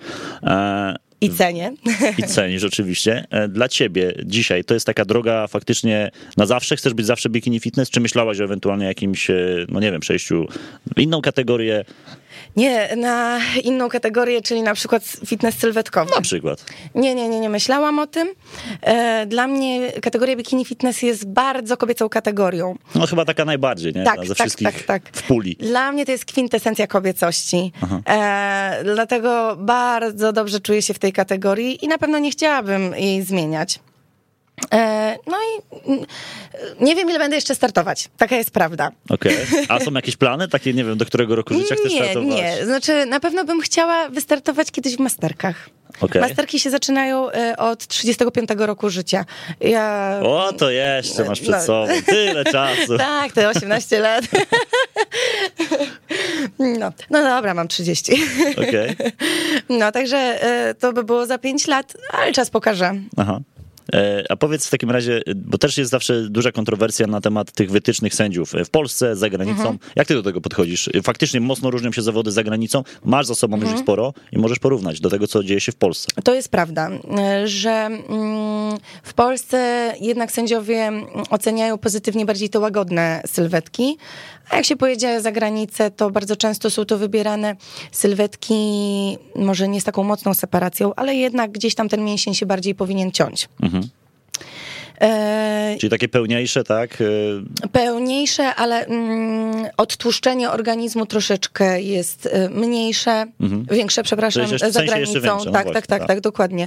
C: I cenię.
B: I cenisz oczywiście. Dla ciebie dzisiaj to jest taka droga faktycznie na zawsze? Chcesz być zawsze bikini fitness? Czy myślałaś o ewentualnie jakimś, no nie wiem, przejściu w inną kategorię?
C: Nie, na inną kategorię, czyli na przykład fitness sylwetkowy.
B: Na przykład.
C: Nie myślałam o tym. Dla mnie kategoria bikini fitness jest bardzo kobiecą kategorią.
B: No chyba taka najbardziej, nie? Ze wszystkich w puli.
C: Dla mnie to jest kwintesencja kobiecości. Dlatego bardzo dobrze czuję się w tej kategorii i na pewno nie chciałabym jej zmieniać. No i nie wiem, ile będę jeszcze startować. Taka jest prawda.
B: Okej. A są jakieś plany? Takie, nie wiem, do którego roku życia chcesz startować? Nie.
C: Znaczy, na pewno bym chciała wystartować kiedyś w masterkach. Masterki się zaczynają od 35 roku życia.
B: O, to jeszcze masz przed sobą. Tyle czasu.
C: Tak, te 18 lat. No dobra, mam 30.
B: Okej.
C: No, także to by było za 5 lat, ale czas pokaże.
B: Aha. A powiedz w takim razie, bo też jest zawsze duża kontrowersja na temat tych wytycznych sędziów w Polsce, za granicą. Jak ty do tego podchodzisz? Faktycznie mocno różnią się zawody za granicą, masz za sobą już ich sporo i możesz porównać do tego, co dzieje się w Polsce.
C: To jest prawda, że w Polsce jednak sędziowie oceniają pozytywnie bardziej te łagodne sylwetki, a jak się pojedzie za granicę, to bardzo często są to wybierane sylwetki, może nie z taką mocną separacją, ale jednak gdzieś tam ten mięsień się bardziej powinien ciąć.
B: Czyli takie pełniejsze, tak?
C: Pełniejsze, ale odtłuszczenie organizmu troszeczkę jest mniejsze, większe, przepraszam,
B: w
C: za
B: sensie jeszcze
C: granicą.
B: większe, no
C: Tak,
B: właśnie,
C: tak, dokładnie.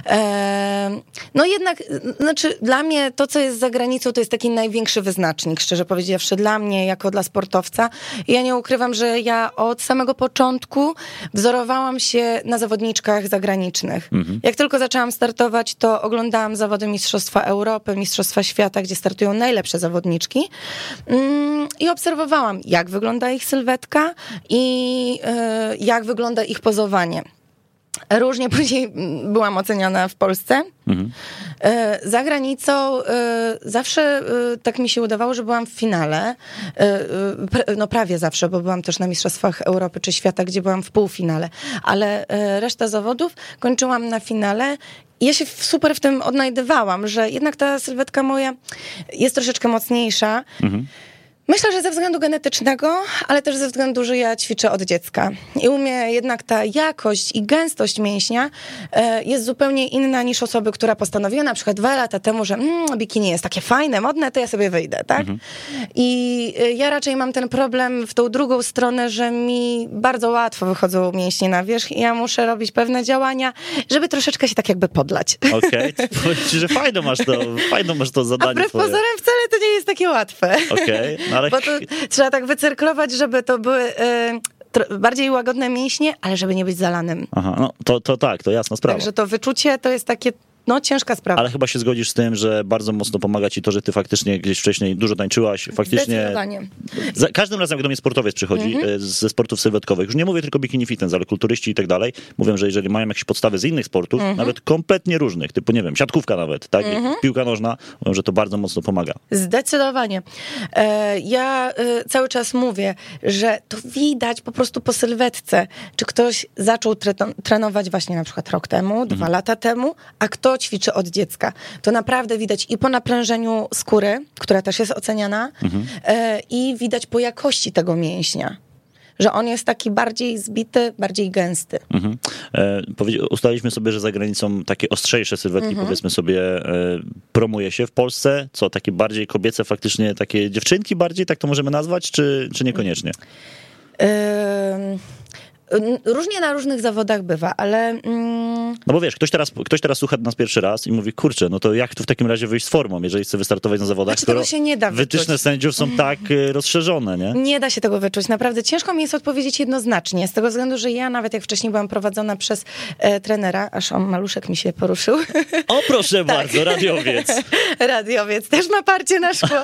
C: No jednak, znaczy dla mnie to, co jest za granicą, to jest taki największy wyznacznik, szczerze powiedziawszy, dla mnie, jako dla sportowca. Ja nie ukrywam, że ja od samego początku wzorowałam się na zawodniczkach zagranicznych. Jak tylko zaczęłam startować, to oglądałam zawody Mistrzostwa Europy, Mistrzostwa Świata, gdzie startują najlepsze zawodniczki i obserwowałam, jak wygląda ich sylwetka i jak wygląda ich pozowanie. Różnie później byłam oceniana w Polsce. Za granicą zawsze tak mi się udawało, że byłam w finale. No prawie zawsze, bo byłam też na Mistrzostwach Europy czy Świata, gdzie byłam w półfinale. Ale reszta zawodów kończyłam na finale. Ja się super w tym odnajdywałam, że jednak ta sylwetka moja jest troszeczkę mocniejsza. Myślę, że ze względu genetycznego, ale też ze względu, że ja ćwiczę od dziecka. I u mnie jednak ta jakość i gęstość mięśnia jest zupełnie inna niż osoby, która postanowiła na przykład 2 lata temu, że bikini jest takie fajne, modne, to ja sobie wyjdę, tak? I ja raczej mam ten problem w tą drugą stronę, że mi bardzo łatwo wychodzą mięśnie na wierzch i ja muszę robić pewne działania, żeby troszeczkę się tak jakby podlać.
B: Okej, powiem ci, że fajno masz to zadanie.
C: A wbrew pozorem wcale to nie jest takie łatwe.
B: Okej. Ale...
C: Bo to trzeba tak wycyrklować, żeby to były bardziej łagodne mięśnie, ale żeby nie być zalanym.
B: Aha, no to tak, to jasna sprawa.
C: Także to wyczucie to jest takie ciężka sprawa.
B: Ale chyba się zgodzisz z tym, że bardzo mocno pomaga ci to, że ty faktycznie gdzieś wcześniej dużo tańczyłaś. Faktycznie.
C: Zdecydowanie.
B: Za każdym razem, jak do mnie sportowiec przychodzi ze sportów sylwetkowych, już nie mówię tylko bikini fitness, ale kulturyści i tak dalej, mówią, że jeżeli mają jakieś podstawy z innych sportów, nawet kompletnie różnych, typu, nie wiem, siatkówka nawet, tak, piłka nożna, mówią, że to bardzo mocno pomaga.
C: Zdecydowanie. Ja cały czas mówię, że to widać po prostu po sylwetce, czy ktoś zaczął trenować właśnie na przykład rok temu, 2 lata temu, a kto ćwiczy od dziecka. To naprawdę widać i po naprężeniu skóry, która też jest oceniana, i widać po jakości tego mięśnia, że on jest taki bardziej zbity, bardziej gęsty.
B: Ustaliliśmy sobie, że za granicą takie ostrzejsze sylwetki, powiedzmy sobie, promuje się. W Polsce co, takie bardziej kobiece, faktycznie takie dziewczynki bardziej, tak to możemy nazwać, czy niekoniecznie?
C: Różnie na różnych zawodach bywa, ale...
B: No bo wiesz, ktoś teraz słucha nas pierwszy raz i mówi, kurczę, no to jak tu w takim razie wyjść z formą, jeżeli chce wystartować na zawodach,
C: Znaczy, tego się nie da
B: wytyczne sędziów są tak rozszerzone, nie?
C: Nie da się tego wyczuć. Naprawdę ciężko mi jest odpowiedzieć jednoznacznie, z tego względu, że ja nawet jak wcześniej byłam prowadzona przez trenera, aż maluszek mi się poruszył.
B: O, proszę bardzo, radiowiec.
C: Radiowiec, też ma parcie na szkło.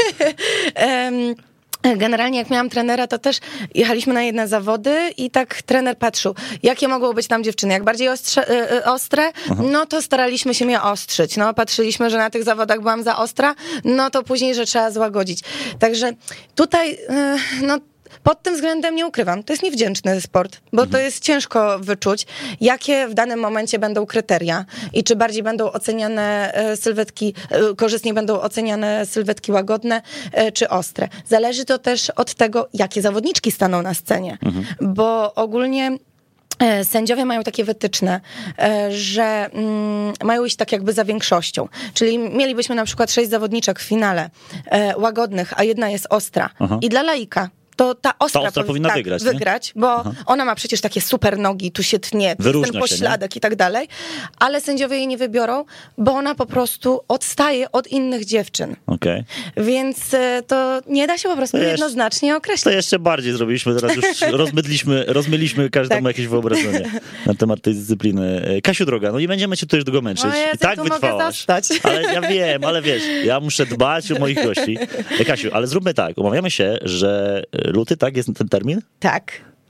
C: Generalnie jak miałam trenera, to też jechaliśmy na jedne zawody i tak trener patrzył, jakie mogą być tam dziewczyny. Jak bardziej ostre, no to staraliśmy się mnie ostrzyć. No, patrzyliśmy, że na tych zawodach byłam za ostra, no to później, że trzeba złagodzić. Także tutaj, pod tym względem nie ukrywam, to jest niewdzięczny sport, bo to jest ciężko wyczuć, jakie w danym momencie będą kryteria i czy bardziej będą oceniane sylwetki, korzystnie będą oceniane sylwetki łagodne czy ostre. Zależy to też od tego, jakie zawodniczki staną na scenie, bo ogólnie sędziowie mają takie wytyczne, że mają iść tak jakby za większością. Czyli mielibyśmy na przykład 6 zawodniczek w finale łagodnych, a jedna jest ostra. I dla laika to ta ostra
B: powinna
C: wygrać, bo ona ma przecież takie super nogi, tu się tnie,
B: wyróżnia
C: ten pośladek i tak dalej, ale sędziowie jej nie wybiorą, bo ona po prostu odstaje od innych dziewczyn.
B: Okay.
C: Więc to nie da się po prostu jednoznacznie określić.
B: To jeszcze bardziej zrobiliśmy, teraz już rozmyliśmy każdemu jakieś wyobrażenie na temat tej dyscypliny. Kasiu droga, no nie będziemy cię tu już długo męczyć.
C: Ja
B: i tak wytrwałaś. Ale ja wiem, ale wiesz, ja muszę dbać o moich gości. Kasiu, ale zróbmy tak, umawiamy się, że luty, tak? Jest ten termin?
C: Tak.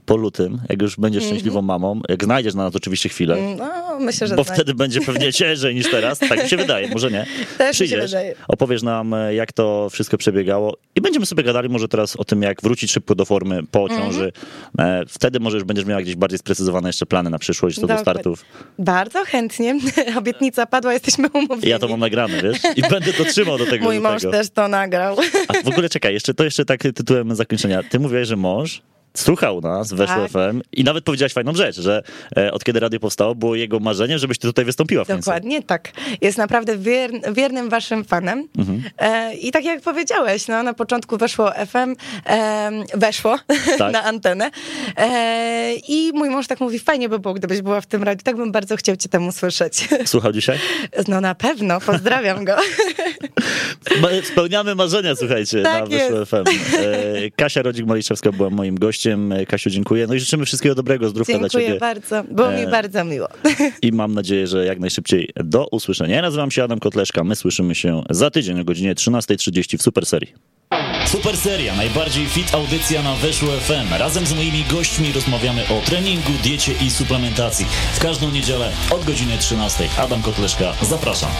B: po lutym, jak już będziesz szczęśliwą mamą, jak znajdziesz na nas oczywiście chwilę,
C: No, myślę, że
B: bo wtedy będzie pewnie ciężej niż teraz, tak mi się wydaje, może nie.
C: Też mi się
B: Przyjdziesz,
C: wydaje.
B: opowiesz nam, jak to wszystko przebiegało i będziemy sobie gadali może teraz o tym, jak wrócić szybko do formy po ciąży. Wtedy może już będziesz miała gdzieś bardziej sprecyzowane jeszcze plany na przyszłość, co do
C: Dokładnie.
B: startów.
C: Bardzo chętnie. Obietnica padła, jesteśmy umówieni.
B: Ja to mam nagrane, wiesz? I będę to trzymał do tego.
C: Mój
B: do
C: mąż
B: tego.
C: też to nagrał.
B: A w ogóle czekaj, jeszcze tak tytułem zakończenia. Ty mówiłeś, że mąż słuchał nas, Weszło
C: Tak.
B: FM i nawet powiedziałaś fajną rzecz, że od kiedy radio powstało, było jego marzeniem, żebyś ty tutaj wystąpiła w końcu.
C: Dokładnie tak. Jest naprawdę wiernym waszym fanem. I tak jak powiedziałeś, no, na początku weszło FM, weszło
B: Tak.
C: na antenę. I mój mąż tak mówi, fajnie by było, gdybyś była w tym radiu. Tak bym bardzo chciał cię tam usłyszeć.
B: Słuchał dzisiaj?
C: No na pewno, pozdrawiam go.
B: Spełniamy marzenia, słuchajcie,
C: Tak
B: na Weszło
C: jest.
B: FM. Kasia Rodzik-Maliszewska była moim gościem. Kasiu, dziękuję. No i życzymy wszystkiego dobrego, zdrówka dla
C: Dziękuję
B: ciebie.
C: bardzo. Było mi bardzo miło.
B: I mam nadzieję, że jak najszybciej do usłyszenia. Ja nazywam się Adam Kotleszka. My słyszymy się za tydzień o godzinie 13:30 w Super Serii.
A: Super Seria, najbardziej fit audycja na Weszło FM. Razem z moimi gośćmi rozmawiamy o treningu, diecie i suplementacji. W każdą niedzielę od godziny 13:00. Adam Kotleszka, zapraszam.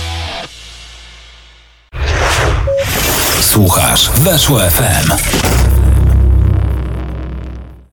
D: Słuchasz Weszło FM.